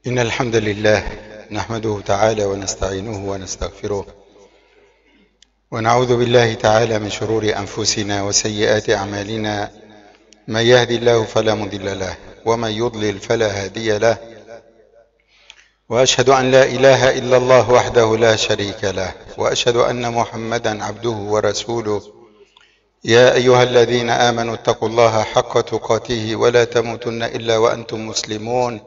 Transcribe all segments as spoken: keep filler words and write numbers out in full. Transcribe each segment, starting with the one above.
إن الحمد لله نحمده تعالى ونستعينه ونستغفره ونعوذ بالله تعالى من شرور أنفسنا وسيئات أعمالنا. من يهدي الله فلا مضل له ومن يضلل فلا هادي له، وأشهد أن لا إله إلا الله وحده لا شريك له، وأشهد أن محمدا عبده ورسوله. يا أيها الذين آمنوا اتقوا الله حق تقاته ولا تموتن إلا وأنتم مسلمون.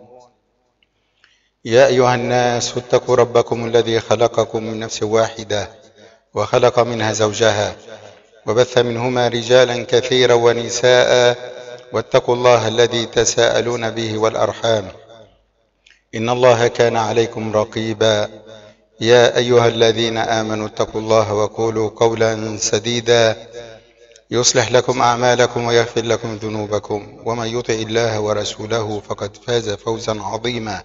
يا أيها الناس اتقوا ربكم الذي خلقكم من نفس واحدة وخلق منها زوجها وبث منهما رجالا كثيرا ونساء، واتقوا الله الذي تساءلون به والأرحام إن الله كان عليكم رقيبا. يا أيها الذين آمنوا اتقوا الله وقولوا قولا سديدا يصلح لكم أعمالكم ويغفر لكم ذنوبكم، ومن يطع الله ورسوله فقد فاز فوزا عظيما.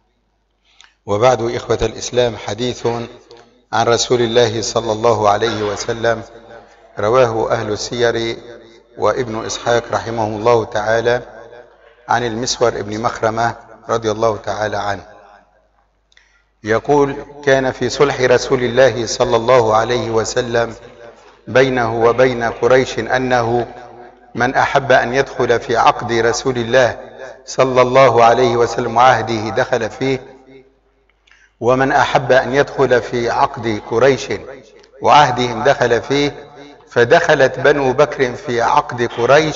وبعد، إخوة الإسلام، حديث عن رسول الله صلى الله عليه وسلم رواه أهل السير وابن إسحاق رحمه الله تعالى عن المسور ابن مخرمة رضي الله تعالى عنه، يقول: كان في صلح رسول الله صلى الله عليه وسلم بينه وبين قريش أنه من أحب أن يدخل في عقد رسول الله صلى الله عليه وسلم وعهده دخل فيه، ومن أحب أن يدخل في عقد قريش وعهدهم دخل فيه. فدخلت بنو بكر في عقد قريش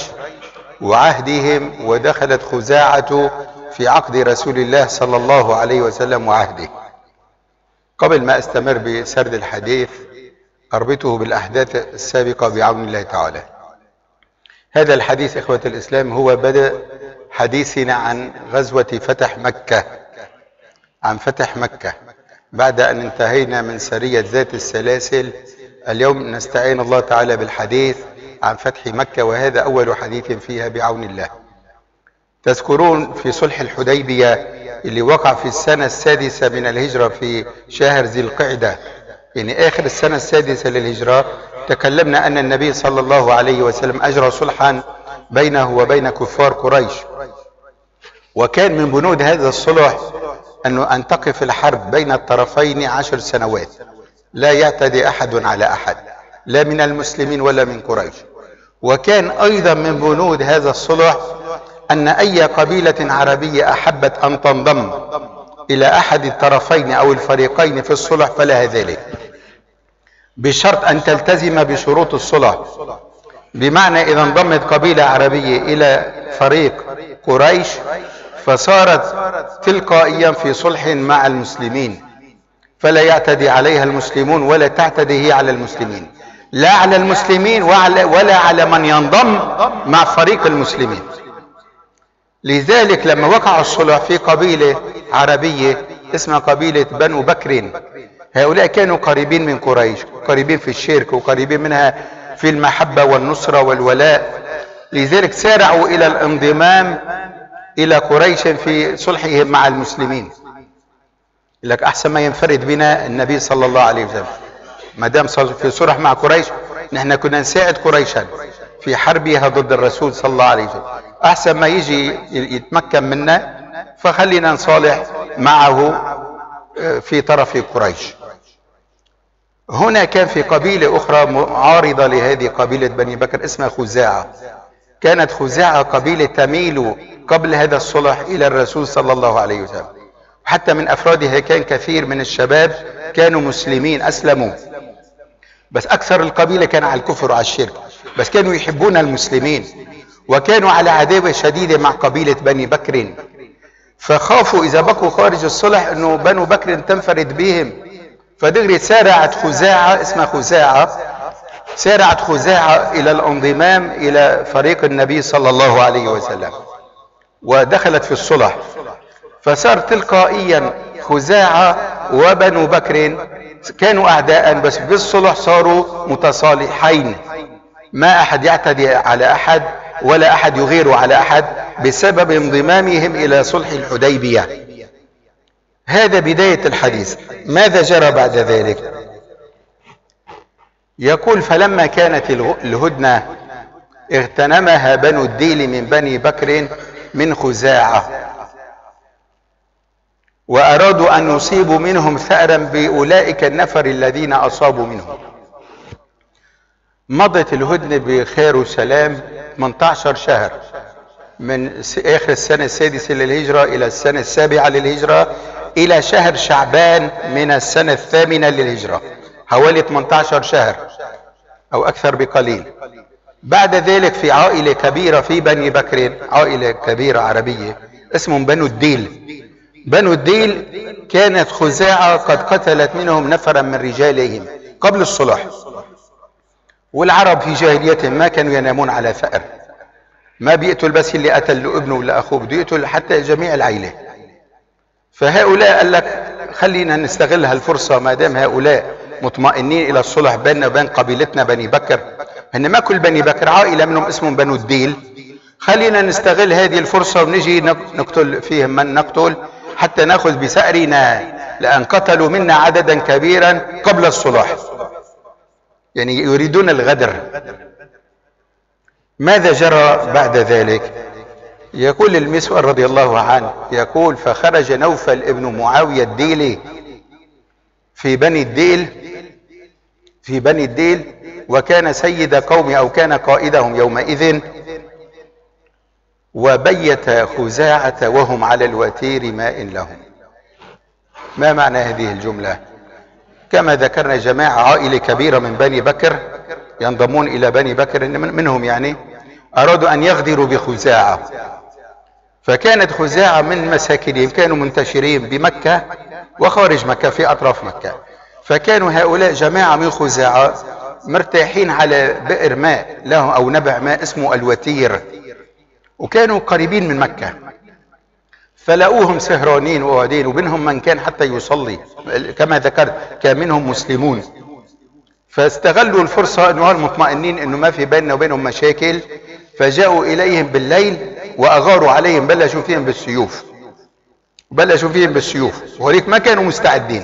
وعهدهم، ودخلت خزاعة في عقد رسول الله صلى الله عليه وسلم وعهده. قبل ما أستمر بسرد الحديث أربطه بالأحداث السابقة بعون الله تعالى. هذا الحديث إخوة الإسلام هو بدء حديثنا عن غزوة فتح مكة، عن فتح مكة بعد أن انتهينا من سرية ذات السلاسل. اليوم نستعين الله تعالى بالحديث عن فتح مكة، وهذا أول حديث فيها بعون الله. تذكرون في صلح الحديبية اللي وقع في السنة السادسة من الهجرة في شهر ذي القعدة، يعني آخر السنة السادسة للهجرة، تكلمنا أن النبي صلى الله عليه وسلم أجرى صلحا بينه وبين كفار قريش، وكان من بنود هذا الصلح أنه أن تقف الحرب بين الطرفين عشر سنوات، لا يعتدي أحد على أحد، لا من المسلمين ولا من قريش. وكان أيضا من بنود هذا الصلح أن أي قبيلة عربية أحبت أن تنضم إلى أحد الطرفين أو الفريقين في الصلح فلها ذلك، بشرط أن تلتزم بشروط الصلح. بمعنى إذا انضمت قبيلة عربية إلى فريق قريش فصارت تلقائيا في صلح مع المسلمين، فلا يعتدي عليها المسلمون ولا تعتدي هي على المسلمين، لا على المسلمين ولا على من ينضم مع فريق المسلمين. لذلك لما وقع الصلح في قبيلة عربية اسمها قبيلة بنو بكر، هؤلاء كانوا قريبين من قريش، قريبين في الشرك وقريبين منها في المحبة والنصرة والولاء. لذلك سارعوا إلى الانضمام إلى قريش في صلحهم مع المسلمين. لك أحسن ما ينفرد بنا النبي صلى الله عليه وسلم، ما دام في صلح مع قريش نحن كنا نساعد قريشا في حربها ضد الرسول صلى الله عليه وسلم، أحسن ما يجي يتمكن منا فخلينا نصالح معه في طرف قريش. هنا كان في قبيلة أخرى معارضة لهذه قبيلة بني بكر اسمها خزاعة. كانت خزاعة قبيلة تميل قبل هذا الصلح إلى الرسول صلى الله عليه وسلم، حتى من أفرادها كان كثير من الشباب كانوا مسلمين أسلموا، بس أكثر القبيلة كان على الكفر وعلى الشرك، بس كانوا يحبون المسلمين وكانوا على عداوة شديدة مع قبيلة بني بكر. فخافوا إذا بقوا خارج الصلح أنه بنو بكر تنفرد بهم، فدغري سارعت خزاعة اسمها خزاعة سارعت خزاعة إلى الانضمام إلى فريق النبي صلى الله عليه وسلم ودخلت في الصلح. فصار تلقائيا خزاعة وبنو بكر كانوا أعداء، بس بالصلح صاروا متصالحين، ما أحد يعتدي على أحد ولا أحد يغير على أحد بسبب انضمامهم إلى صلح الحديبية. هذا بداية الحديث. ماذا جرى بعد ذلك؟ يقول: فلما كانت الهدنة اغتنمها بنو الديل من بني بكر من خزاعة، وأرادوا أن يصيبوا منهم ثأرا بأولئك النفر الذين أصابوا منهم. مضت الهدنة بخير وسلام ثمانية عشر شهر، من آخر السنة السادسة للهجرة إلى السنة السابعة للهجرة إلى شهر شعبان من السنة الثامنة للهجرة، حوالي ثمانية عشر شهر أو أكثر بقليل. بعد ذلك في عائلة كبيرة في بني بكر، عائلة كبيرة عربية اسمهم بنو الديل. بنو الديل كانت خزاعة قد قتلت منهم نفرا من رجالهم قبل الصلح، والعرب في جاهليتهم ما كانوا ينامون على ثأر، ما بيقتل بس اللي قتل ابنه ولا أخوه، بده يقتل حتى جميع العائلة. فهؤلاء قال لك خلينا نستغل هالفرصة ما دام هؤلاء مطمئنين إلى الصلح بيننا وبين قبيلتنا بني بكر، هن ما كل بني بكر، عائلة منهم اسمهم بنو الديل، خلينا نستغل هذه الفرصة ونجي نقتل فيهم من نقتل حتى نأخذ بثأرنا، لأن قتلوا منا عددا كبيرا قبل الصلح، يعني يريدون الغدر. ماذا جرى بعد ذلك؟ يقول المسور رضي الله عنه، يقول فخرج نوفل ابن معاوية الديلي في بني الديل في بني الديل وكان سيد قوم أو كان قائدهم يومئذ، وبيت خزاعة وهم على الوتير ماء لهم. ما معنى هذه الجملة؟ كما ذكرنا جماعة عائلة كبيرة من بني بكر ينضمون إلى بني بكر، منهم يعني أرادوا أن يغدروا بخزاعة، فكانت خزاعة من مساكنهم، كانوا منتشرين بمكة وخارج مكة في أطراف مكة، فكانوا هؤلاء جماعة من خزاعة مرتاحين على بئر ماء لهم أو نبع ماء اسمه الوتير، وكانوا قريبين من مكة، فلقوهم سهرانين وقاعدين، وبينهم من كان حتى يصلي كما ذكرت، كان منهم مسلمون، فاستغلوا الفرصة انه المطمئنين انه ما في بيننا وبينهم مشاكل، فجاءوا اليهم بالليل واغاروا عليهم، بلشوا فيهم بالسيوف بلشوا فيهم بالسيوف وهيك ما كانوا مستعدين.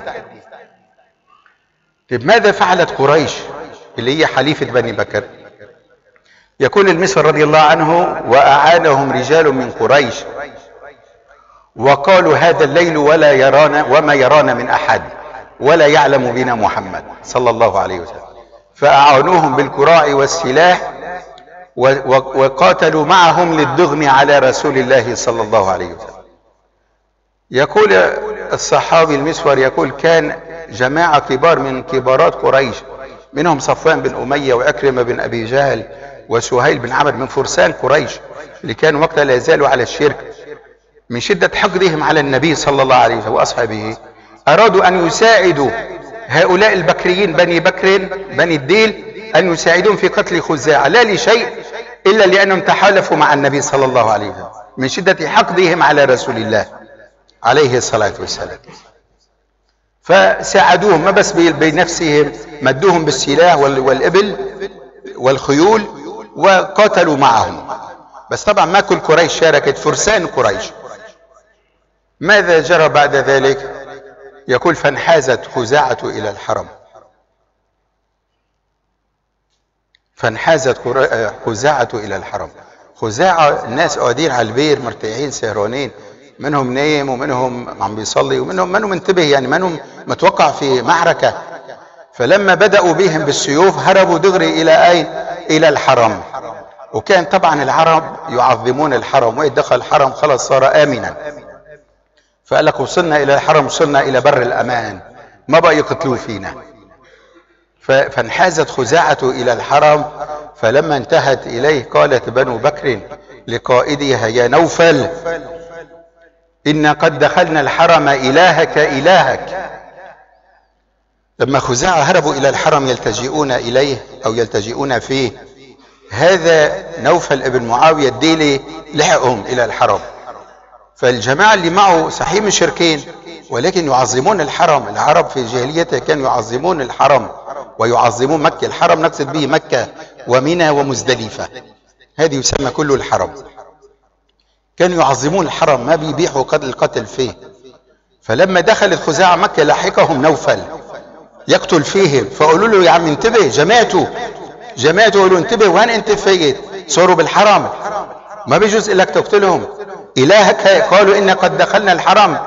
طيب ماذا فعلت قريش اللي هي حليفة بني بكر؟ يقول المسور رضي الله عنه وأعانهم رجال من قريش وقالوا هذا الليل ولا يرانا وما يرانا من أحد ولا يعلم بنا محمد صلى الله عليه وسلم، فأعانوهم بالكراع والسلاح وقاتلوا معهم للدغم على رسول الله صلى الله عليه وسلم. يقول الصحابي المسور، يقول كان جماعة كبار من كبارات قريش، منهم صفوان بن أمية وأكرمة بن أبي جهل وسهيل بن عمرو من فرسان قريش اللي كانوا وقتها لا يزالوا على الشرك، من شدة حقدهم على النبي صلى الله عليه وسلم وأصحابه أرادوا أن يساعدوا هؤلاء البكريين بني بكر بني الديل، أن يساعدون في قتل خزاعة، لا لشيء إلا لأنهم تحالفوا مع النبي صلى الله عليه وسلم من شدة حقدهم على رسول الله عليه الصلاة والسلام. فساعدوهم ما بس بنفسهم، مدوهم بالسلاح والإبل والخيول وقاتلوا معهم، بس طبعا ما كل قريش شاركت، فرسان قريش. ماذا جرى بعد ذلك؟ يقول فانحازت خزاعة إلى الحرم، فانحازت خزاعة إلى الحرم. خزاعة الناس قاعدين على البير مرتاحين سهرانين، منهم نايم ومنهم عم بيصلي ومنهم منهم منتبه، يعني منهم متوقع في معركة. فلما بدأوا بهم بالسيوف هربوا دغري إلى أين؟ إلى الحرم. وكان طبعا العرب يعظمون الحرم، وإذا دخل الحرم خلاص صار آمنا، فقال لك وصلنا إلى الحرم، وصلنا إلى بر الأمان، ما بقى يقتلوا فينا. فانحازت خزاعة إلى الحرم، فلما انتهت إليه قالت بنو بكر لقائدها يا نوفل إن قد دخلنا الحرم إلهك إلهك. لما خزاعة هربوا إلى الحرم يلتجئون إليه أو يلتجئون فيه، هذا نوفل ابن معاوية الديلي لحقهم إلى الحرم. فالجماعة اللي معه صحيح مشركين ولكن يعظمون الحرم، العرب في جاهليته كانوا يعظمون الحرم ويعظمون مكة، الحرم نقصد به مكة ومنى ومزدلفة، هذه يسمى كله الحرم، كانوا يعظمون الحرم ما بيبيحوا قتل القتل فيه. فلما دخلت خزاعة مكة لحقهم نوفل يقتل فيهم، فقالوا له يا عم انتبه، جماعته جماعته قالوا انتبه، وين انت فايت؟ صاروا بالحرم ما بيجوز لك تقتلهم. إلهك؟ قالوا إن قد دخلنا الحرم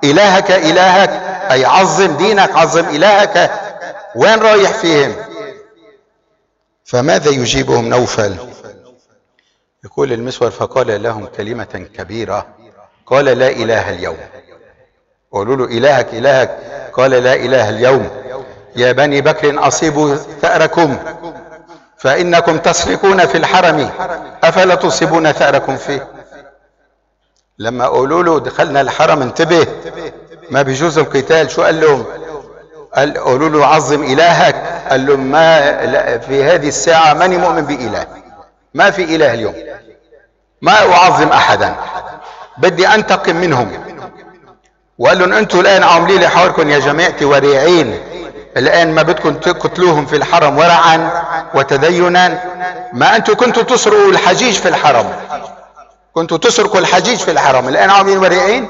إلهك إلهك أي عظم دينك، عظم إلهك. وين رايح فيهم؟ فماذا يجيبهم نوفل؟ يقول المسور فقال لهم كلمة كبيرة، قال لا إله اليوم. قالوا له إلهك إلهك، قال لا إله اليوم. يا بني بكر أصيبوا ثأركم فإنكم تسرقون في الحرم أفلا تصيبون ثأركم فيه. لما قالوا له دخلنا الحرم انتبه ما بيجوز القتال، شو قال لهم؟ قال قالوا له عظم إلهك، قال لهم ما في هذه الساعة ماني مؤمن بإله، ما في إله اليوم، ما أعظم أحدا، بدي أنتقم منهم. وقال لهم أنتم الآن عاملين لي حواركم يا جماعتي وريعين، الآن ما بدكم تقتلوهم في الحرم ورعا وتدينا، ما أنتم كنتوا تسرقوا الحجيج في الحرم، كنتوا تسرقوا الحجيج في الحرم، الآن عاملين وريعين.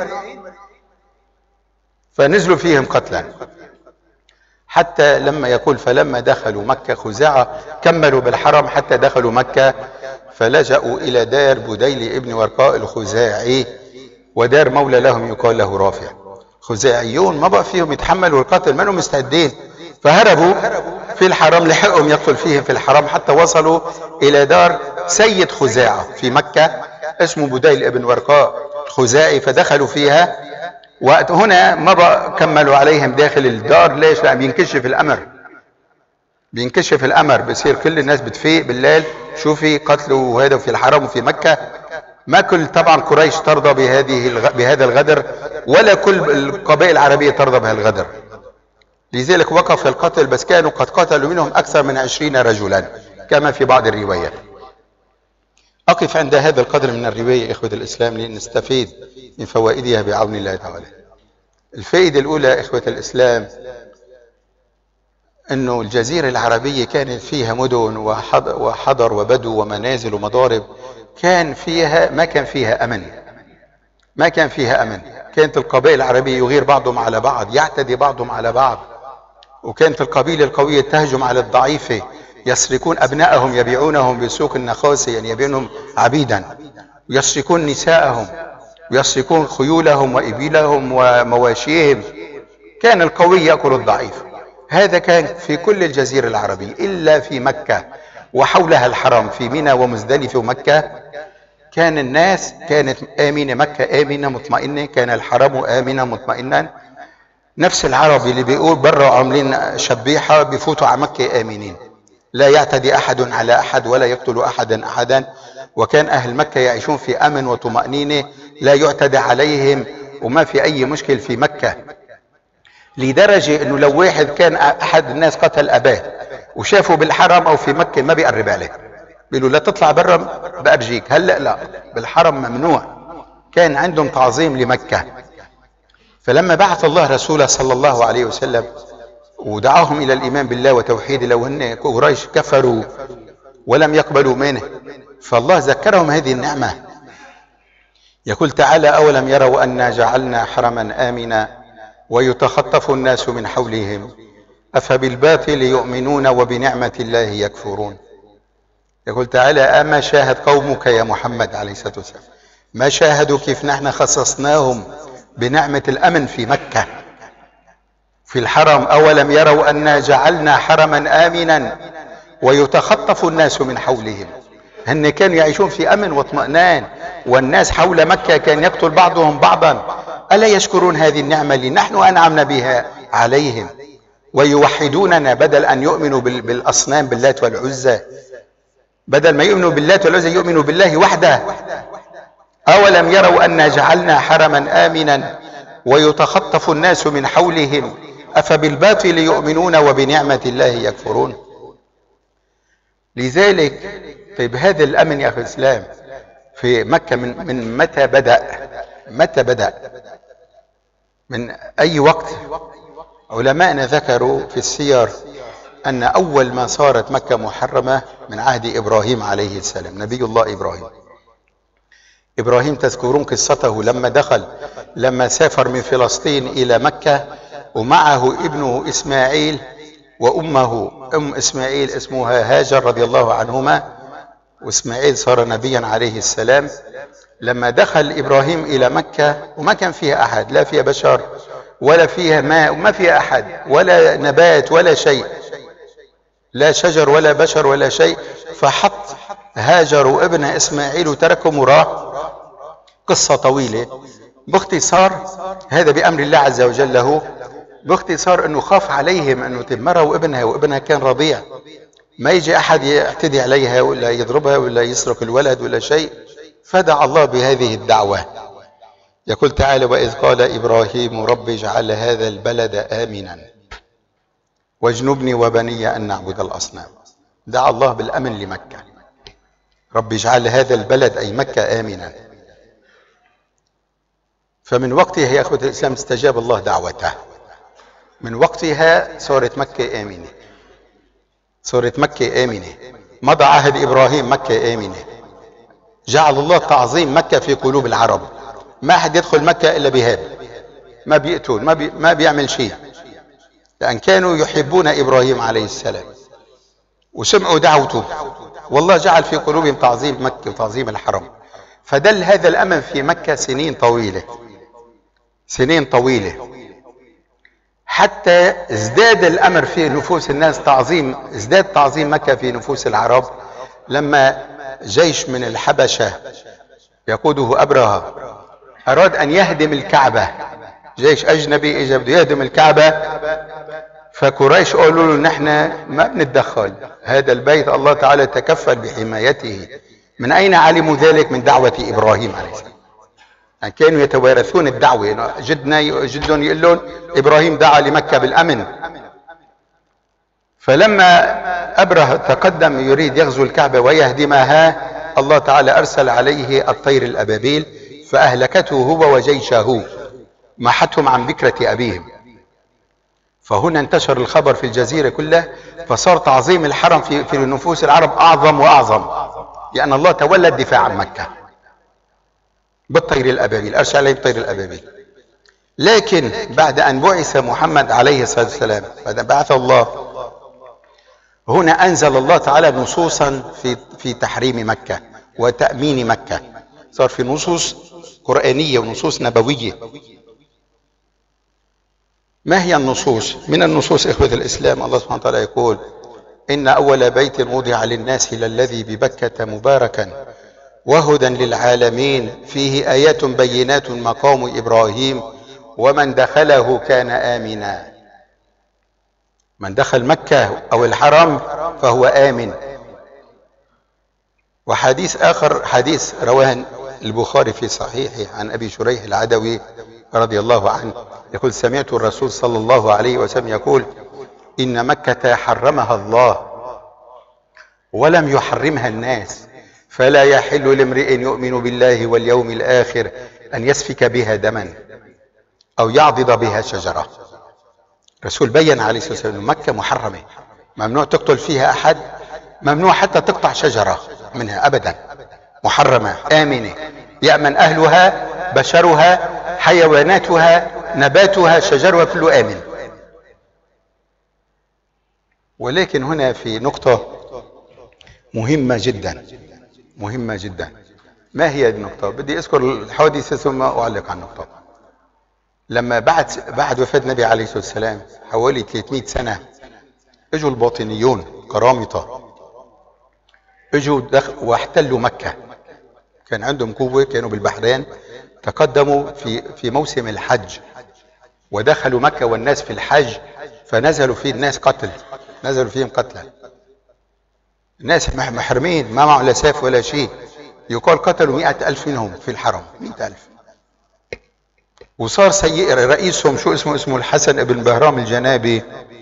فنزلوا فيهم قتلا، حتى لما يقول فلما دخلوا مكة خزاعة كملوا بالحرم حتى دخلوا مكة، فلجأوا إلى دار بديل ابن ورقاء الخزاعي، ودار مولى لهم يقال له رافع. خزاعيون ما بقى فيهم يتحملوا القتل، ما هم مستعدين، فهربوا في الحرم، لحقهم يقتل فيهم في الحرم حتى وصلوا إلى دار سيد خزاعة في مكة اسمه بديل ابن ورقاء الخزاعي، فدخلوا فيها. وهنا ما بقى كملوا عليهم داخل الدار. ليش؟ لأن بينكشف الأمر، بينكشف الأمر، بصير كل الناس بتفيق بالليل شوفي قتلوا وهذا في الحرم وفي مكة. ما كل طبعا قريش ترضى بهذه الغ... بهذا الغدر، ولا كل القبائل العربية ترضى بهذا الغدر، لذلك وقف القتل. بس كانوا قد قتلوا منهم أكثر من عشرين رجلا كما في بعض الروايات. أقف عند هذا القدر من الرواية إخوة الإسلام لنستفيد من فوائدها بعون الله تعالى. الفائدة الأولى إخوة الإسلام أنه الجزيرة العربية كانت فيها مدن وحضر وبدو ومنازل ومضارب، كان فيها ما كان فيها أمن، ما كان فيها أمن. كانت القبائل العربية يغير بعضهم على بعض، يعتدي بعضهم على بعض، وكانت القبيلة القوية تهجم على الضعيفة، يسرقون أبنائهم يبيعونهم بسوق النخاسة، يعني يبيعونهم عبيدا، ويسرقون نساءهم ويسرقون خيولهم وإبلهم ومواشيهم. كان القوي يأكل الضعيف. هذا كان في كل الجزيرة العربية إلا في مكة وحولها الحرم في منى ومزدلفة ومكة. كان الناس كانت آمنة، مكة آمنة مطمئنة، كان الحرم آمنة مطمئنا. نفس العرب اللي بيقول برا عاملين شبيحة بيفوتوا على مكة آمنين، لا يعتدي أحد على أحد ولا يقتل أحدا أحدا. وكان أهل مكة يعيشون في أمن وطمأنينة، لا يعتدى عليهم وما في أي مشكل في مكة. لدرجة أنه لو واحد كان أحد الناس قتل أباه وشافه بالحرم أو في مكة ما بيقرب عليه، بيقولوا لا تطلع برا بأرجيك. هلأ لا، بالحرم ممنوع. كان عندهم تعظيم لمكة. فلما بعث الله رسوله صلى الله عليه وسلم ودعاهم إلى الإيمان بالله وتوحيد، لو أن قريش كفروا ولم يقبلوا منه، فالله ذكرهم هذه النعمة. يقول تعالى أولم يروا أنا جعلنا حرما آمنا ويتخطف الناس من حولهم أفبالباطل يؤمنون وبنعمة الله يكفرون. يقول تعالى أما شاهد قومك يا محمد عليه الصلاة والسلام، ما شاهدوا كيف نحن خصصناهم بنعمة الأمن في مكة في الحرم. أولم يروا أنا جعلنا حرما آمنا ويتخطف الناس من حولهم. هن كانوا يعيشون في أمن واطمئنان، والناس حول مكة كان يقتل بعضهم بعضا. ألا يشكرون هذه النعمة اللي نحن أنعمنا بها عليهم، ويوحدوننا بدل أن يؤمنوا بالأصنام باللات والعزى، بدل ما يؤمنوا باللات والعزى يؤمنوا بالله وحده. أولم يروا أنا جعلنا حرما آمنا ويتخطف الناس من حولهم أفبالباطل يؤمنون وبنعمة الله يكفرون. لذلك طيب هذا الأمن يا أخي الإسلام في مكة من, من متى بدأ؟ متى بدأ؟ من أي وقت؟ علماءنا ذكروا في السير أن أول ما صارت مكة محرمة من عهد إبراهيم عليه السلام، نبي الله إبراهيم. إبراهيم تذكرون قصته لما دخل لما سافر من فلسطين إلى مكة ومعه ابنه إسماعيل وأمه أم إسماعيل اسمها هاجر رضي الله عنهما، وإسماعيل صار نبيا عليه السلام. لما دخل إبراهيم إلى مكة وما كان فيها أحد، لا فيها بشر ولا فيها ماء وما فيها أحد ولا نبات ولا شيء، لا شجر ولا بشر ولا شيء، فحط هاجر وابنها إسماعيل وتركهم وراح. قصة طويلة. باختصار هذا بأمر الله عز وجل له. باختصار أنه خاف عليهم أنه تمرها وابنها، وابنها كان رضيع، ما يجي أحد يعتدي عليها ولا يضربها ولا يسرق الولد ولا شيء، فدعا الله بهذه الدعوة. يقول تعالى: وإذ قال إبراهيم رب اجعل هذا البلد آمنا واجنبني وبني أن نعبد الأصنام. دعا الله بالأمن لمكة، رب اجعل هذا البلد أي مكة آمنا. فمن وقتها يا أخوة الإسلام استجاب الله دعوته، من وقتها صارت مكة آمنة، صارت مكة آمنة. مضى عهد إبراهيم مكة آمنة. جعل الله تعظيم مكة في قلوب العرب، ما حد يدخل مكة إلا بهاب، ما بيقتل، ما, بي ما بيعمل شيء، لأن كانوا يحبون إبراهيم عليه السلام وسمعوا دعوته، والله جعل في قلوبهم تعظيم مكة وتعظيم الحرم. فدل هذا الأمن في مكة سنين طويلة، سنين طويلة، حتى ازداد الأمر في نفوس الناس، تعظيم ازداد تعظيم مكة في نفوس العرب لما جيش من الحبشة يقوده أبرهة أراد أن يهدم الكعبة. جيش أجنبي إجا بده يهدم الكعبة، فقريش قالوا له: نحن ما بنتدخل، هذا البيت الله تعالى تكفل بحمايته. من أين علموا ذلك؟ من دعوة إبراهيم عليه السلام. يعني كانوا يتوارثون الدعوة، جدنا جدهم يقول لهم إبراهيم دعا لمكة بالأمن. فلما أبره تقدم يريد يغزو الكعبة ويهدمها، الله تعالى أرسل عليه الطير الأبابيل فأهلكته هو وجيشه، محتهم عن بكرة أبيهم. فهنا انتشر الخبر في الجزيرة كلها، فصار تعظيم الحرم في, في نفوس العرب أعظم وأعظم، لأن الله تولى الدفاع عن مكة بالطير الأبابيل، أرسل عليه الطير الأبابيل. لكن بعد أن بعث محمد عليه الصلاة والسلام، بعد أن بعث الله، هنا أنزل الله تعالى نصوصا في في تحريم مكة وتأمين مكة. صار في نصوص قرآنية ونصوص نبوية. ما هي النصوص؟ من النصوص إخوة الإسلام الله سبحانه وتعالى يقول: إن أول بيت وضع للناس للذي ببكة مباركا وهدى للعالمين فيه آيات بينات مقام إبراهيم ومن دخله كان آمنا. من دخل مكة أو الحرم فهو آمن. وحديث آخر، حديث رواه البخاري في صحيحه عن أبي شريح العدوي رضي الله عنه يقول: سمعت الرسول صلى الله عليه وسلم يقول: إن مكة حرمها الله ولم يحرمها الناس، فلا يحل لامرئ يؤمن بالله واليوم الآخر أن يسفك بها دما أو يعضد بها شجرة. الرسول بين عليه الصلاة والسلام أن مكة محرمة، ممنوع تقتل فيها أحد، ممنوع حتى تقطع شجرة منها أبدا، محرمة آمنة، يأمن أهلها، بشرها، حيواناتها، نباتها، شجرها، كله آمن. ولكن هنا في نقطة مهمة جدا، مهمة جدا. ما هي النقطة؟ بدي أذكر الحوادث ثم أعلق عن النقطة. لما بعد بعد وفاة النبي عليه الصلاة والسلام حوالي ثلاثمئة سنة اجوا الباطنيون قرامطة، اجوا واحتلوا مكة. كان عندهم قوة، كانوا بالبحرين، تقدموا في في موسم الحج ودخلوا مكة والناس في الحج، فنزلوا فيه الناس قتل، نزلوا فيهم قتلى، الناس محرمين ما معه لا سيف ولا شيء. يقال قتلوا مئة ألف منهم في الحرم، مئة ألف. وصار سيء رئيسهم شو اسمه اسمه الحسن ابن بهرام الجنابي،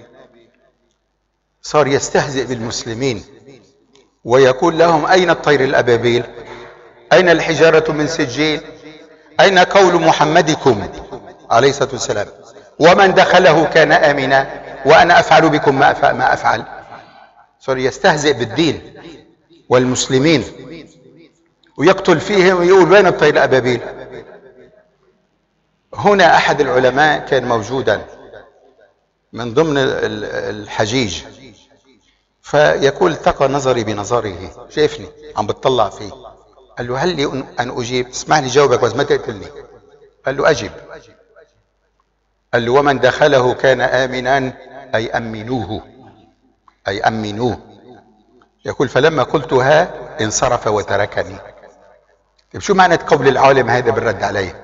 صار يستهزئ بالمسلمين ويقول لهم: أين الطير الأبابيل؟ أين الحجارة من سجيل؟ أين قول محمدكم عليه الصلاة والسلام؟ ومن دخله كان آمنا وأنا أفعل بكم ما ما أفعل. صار يستهزئ بالدين والمسلمين ويقتل فيهم ويقول: وين الطير الأبابيل؟ هنا أحد العلماء كان موجودا من ضمن الحجيج، فيقول: التقى نظري بنظره، شايفني عم بتطلع فيه، قال له: هل لي أن أجيب؟ اسمح لي جاوبك بس ما تقتلني. قال له: أجب. قال له: ومن دخله كان آمنا، أي أمنوه، أي أمنوه. يقول: فلما قلتها انصرف وتركني. طيب شو معنى قول العالم هذا بالرد عليه؟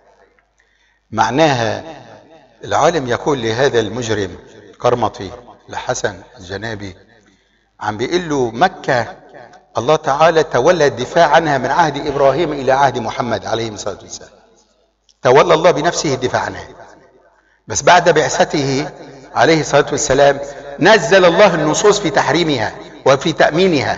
معناها العالم يقول لهذا المجرم قرمطي لحسن الجنابي، عم بيقول له: مكة الله تعالى تولى الدفاع عنها من عهد إبراهيم إلى عهد محمد عليه الصلاة والسلام، تولى الله بنفسه الدفاع عنها. بس بعد بعثته عليه الصلاة والسلام نزل الله النصوص في تحريمها وفي تأمينها،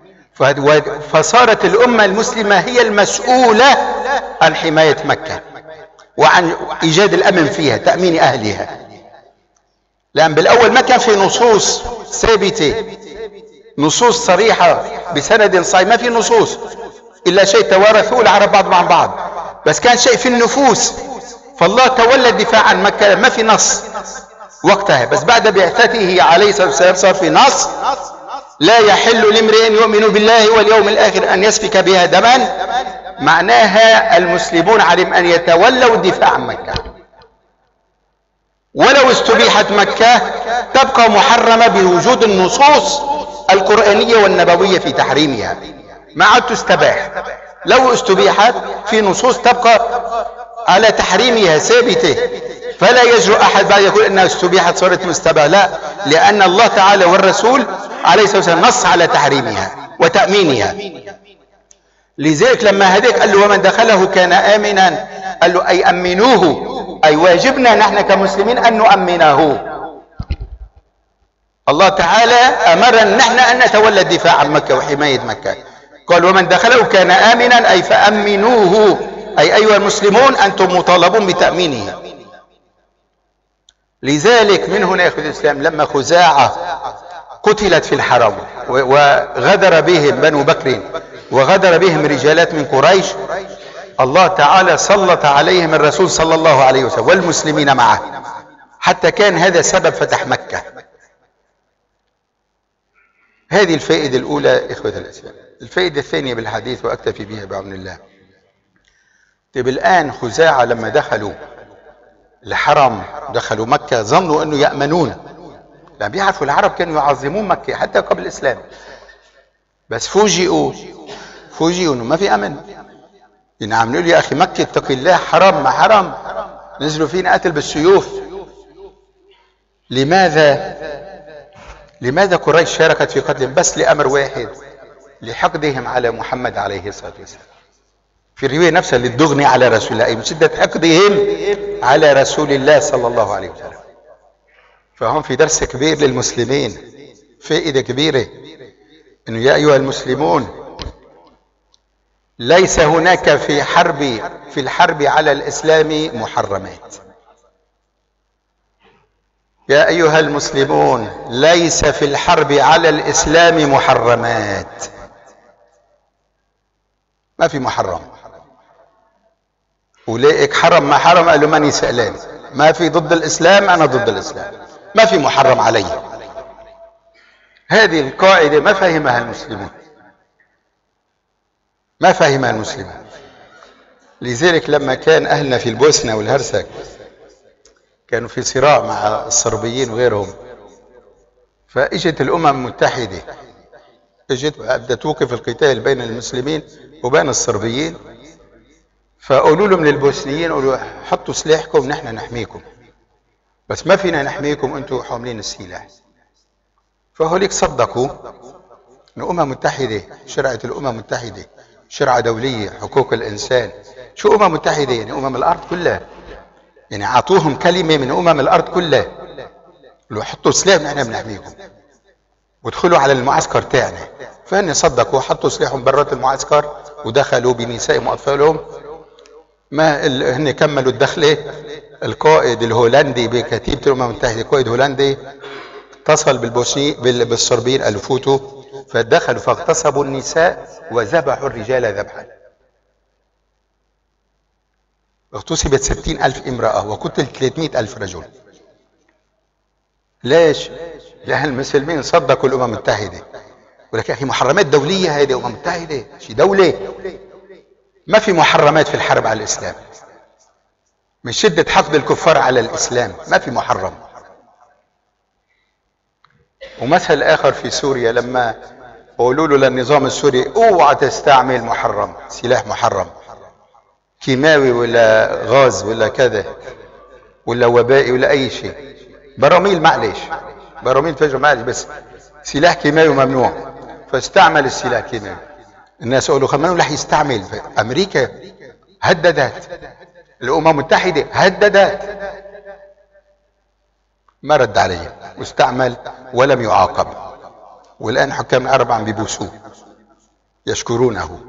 فصارت الأمة المسلمة هي المسؤولة عن حماية مكة وعن إيجاد الأمن فيها، تأمين أهلها. لأن بالأول ما كان في نصوص ثابتة، نصوص صريحة بسند صحيح، ما في نصوص إلا شيء توارثوه العرب بعض مع بعض، بس كان شيء في النفوس، فالله تولى الدفاع عن مكة. ما في نص وقتها، بس بعد بعثته عليه الصلاة والسلام صار في نص: لا يحل لامرئ يؤمن بالله واليوم الآخر أن يسفك بها دما. معناها المسلمون عليهم أن يتولوا الدفاع عن مكة، ولو استبيحت مكة تبقى محرمة بوجود النصوص القرآنية والنبوية في تحريمها، ما عاد تستباح. لو استبيحت في نصوص تبقى على تحريمها ثابتة، فلا يجرؤ أحد بعد يقول إنها استبيحت صارت مستباح، لا، لأن الله تعالى والرسول عليه الصلاة والسلام نص على تحريمها وتأمينها. لذلك لما هديك قال له: ومن دخله كان آمنا، قال له: أي أمنوه، أي واجبنا نحن كمسلمين أن نؤمنه. الله تعالى أمرنا نحن أن نتولى الدفاع عن مكة وحماية مكة. قال: ومن دخله كان آمنا، أي فأمنوه، أي أيها المسلمون أنتم مطالبون بتأمينه. لذلك من هنا يأخذ الإسلام لما خزاعة قتلت في الحرم وغدر بهم بنو بكر وغدر بهم رجالات من قريش، الله تعالى سلط عليهم الرسول صلى الله عليه وسلم والمسلمين معه، حتى كان هذا سبب فتح مكة. هذه الفائدة الأولى إخوة الإسلام. الفائدة الثانية بالحديث وأكتفي بها بعون الله. طيب الآن خزاعة لما دخلوا الحرم، دخلوا مكة، ظنوا أنه يأمنون، لأن بيعرفوا العرب كانوا يعظمون مكة حتى قبل الإسلام، بس فوجئوا فوجئوا أنه ما في أمن. يعني عم نقول: يا أخي مكة اتق الله، حرم ما حرم، نزلوا فينا قتل بالسيوف. لماذا لماذا قريش شاركت في قتلهم؟ بس لأمر واحد: لحقدهم على محمد عليه الصلاة والسلام. في الرواية نفسها للدغني على رسول الله، أي من شدة حقدهم على رسول الله صلى الله عليه وسلم. فهم في درس كبير للمسلمين، فائدة كبيرة، إنه يا أيها المسلمون ليس هناك في حرب في الحرب على الإسلام محرمات. يا أيها المسلمون ليس في الحرب على الإسلام محرمات، ما في محرم. أولئك حرم ما حرم، قالوا ماني سألان، ما في ضد الإسلام، أنا ضد الإسلام، ما في محرم علي. هذه القاعدة ما فهمها المسلمون، ما فهمها المسلمون. لذلك لما كان أهلنا في البوسنة والهرسك كانوا في صراع مع الصربيين وغيرهم، فاجت الأمم المتحدة، اجت بدها توقف القتال بين المسلمين وبين الصربيين، فقولوا له من البوسنيين: قولوا حطوا سلاحكم نحن نحميكم، بس ما فينا نحميكم انتم حاملين السلاح. فهوليك صدقوا ان الأمم المتحدة شرعت، الأمم المتحدة شرعة دولية حقوق الإنسان. شو أمم متحدة؟ يعني أمم الأرض كلها، يعني أعطوهم كلمة من أمم الأرض كلها، لو حطوا سلاح نحن بنحميكم وادخلوا على المعسكر تاعنا. فهن صدقوا، حطوا سلاحهم برات المعسكر ودخلوا بنسائهم وأطفالهم. ما هن كملوا الدخلة، القائد الهولندي بكتيبة الأمم المتحدة، قائد هولندي، اتصل بالبوسني بالصربيين قالوا فوتوا، فدخلوا فاغتصبوا النساء وذبحوا الرجال ذبحا. اغتصبت ستين ألف امرأة وقتل ثلاثمائة ألف رجل. ليش؟ لأن المسلمين صدقوا الأمم المتحدة، يقول لك يا اخي محرمات دوليه، هذه امم متحده شي دوله. ما في محرمات في الحرب على الاسلام، من شده حقد الكفار على الاسلام ما في محرم. ومثل اخر في سوريا لما قولوا له للنظام السوري اوعى تستعمل محرم، سلاح محرم كيماوي ولا غاز ولا كذا ولا وبائي ولا اي شيء، براميل معلش، براميل فجر معلش، بس سلاح كيماوي ممنوع، فاستعمل السلاح الكيماوي. الناس قالوا خمانه رح يستعمل. امريكا هددت، الامم المتحده هددت، ما رد عليه واستعمل ولم يعاقب. والان حكام العرب عم بيبوسوه يشكرونه.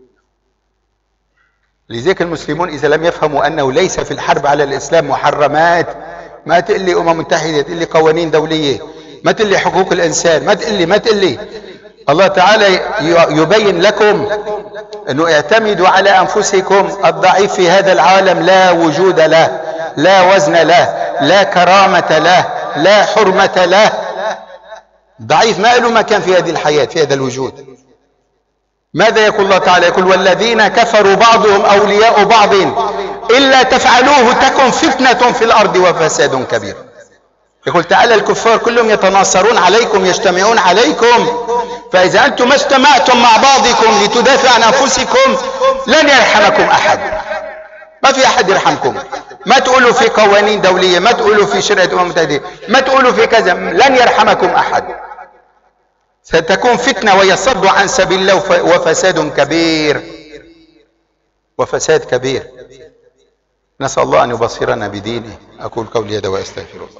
لذلك المسلمون اذا لم يفهموا انه ليس في الحرب على الاسلام محرمات، ما تقول لي امم متحده، تقول لي قوانين دوليه، ما تقول لي حقوق الانسان، ما تقول لي ما تقول لي. الله تعالى يبين لكم انه اعتمدوا على انفسكم. الضعيف في هذا العالم لا وجود له، لا وزن له، لا كرامه له، لا حرمه له. ضعيف ما له مكان في هذه الحياه، في هذا الوجود. ماذا يقول الله تعالى؟ يقول والذين كفروا بعضهم اولياء بعض الا تفعلوه تكن فتنه في الارض وفساد كبير. يقول تعالى الكفار كلهم يتناصرون عليكم، يجتمعون عليكم، فاذا انتم ما اجتمعتم مع بعضكم لتدافعوا عن انفسكم لن يرحمكم احد. ما في احد يرحمكم. ما تقولوا في قوانين دوليه، ما تقولوا في شريعه امم متحده، ما تقولوا في كذا، لن يرحمكم احد. ستكون فتنة ويصد عن سبيل الله وفساد كبير، وفساد كبير. نسأل الله أن يبصرنا بدينه. أقول قولي هذا وأستغفر الله.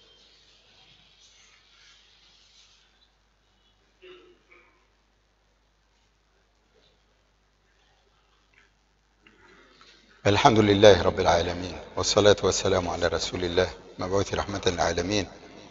الحمد لله رب العالمين، والصلاة والسلام على رسول الله مبعوث رحمة للعالمين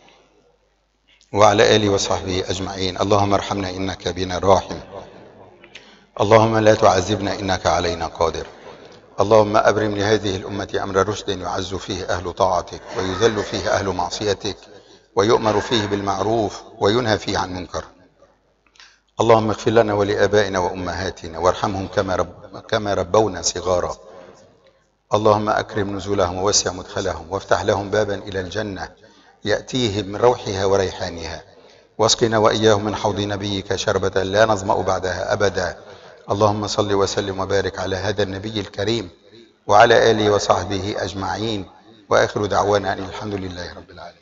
وعلى آله وصحبه أجمعين. اللهم ارحمنا إنك بنا راحم، اللهم لا تعذبنا إنك علينا قادر. اللهم أبرم لهذه الأمة أمر رشد يعز فيه أهل طاعتك ويذل فيه أهل معصيتك ويؤمر فيه بالمعروف وينهى فيه عن منكر. اللهم اغفر لنا ولآبائنا وأمهاتنا وارحمهم كما, رب كما ربونا صغارا. اللهم أكرم نزلهم ووسع مدخلهم وافتح لهم بابا إلى الجنة يأتيهم من روحها وريحانها، واسقنا وإياهم من حوض نبيك شربة لا نظمأ بعدها أبدا. اللهم صل وسلم وبارك على هذا النبي الكريم وعلى آله وصحبه أجمعين، وآخر دعوانا أن الحمد لله رب العالمين.